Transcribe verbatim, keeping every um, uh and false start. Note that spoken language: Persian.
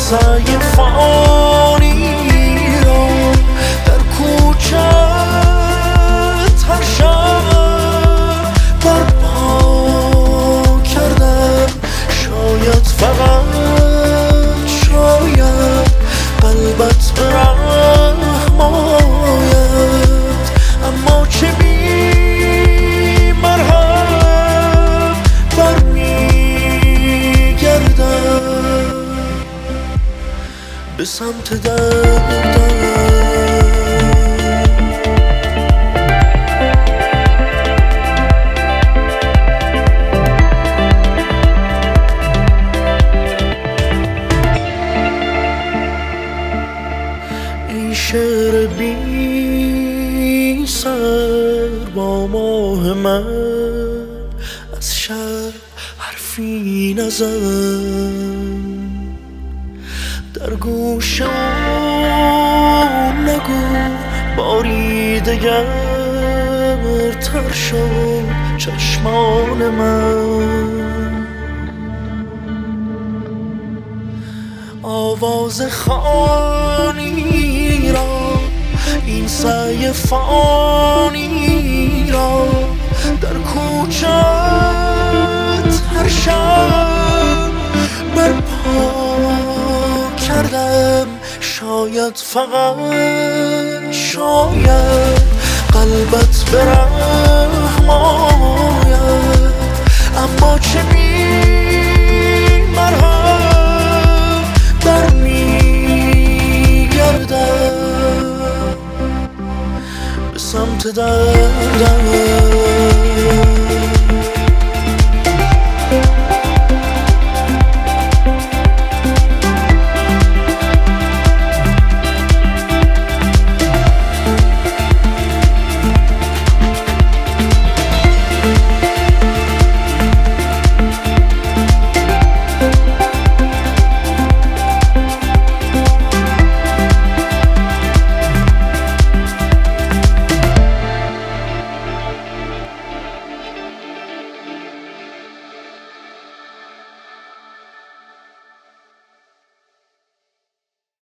سعی فانی را در کوچت هر شب برپا کردم. شاید فقط شاید قلبت به رحم آید، اما چه بی مرهم برمیگردم به سمت دردم. شعر بی سر با ماه من از شب حرفی نزن، در گوش اون نگو باری دگر تر شد چشمان من. آواز خوانی را این سعی فانی را در کوچت هر شب برپا کردم. شاید فقط شاید قلبت به رحم آید، اما چه بی مرهم برمیگردم به سمت دردم.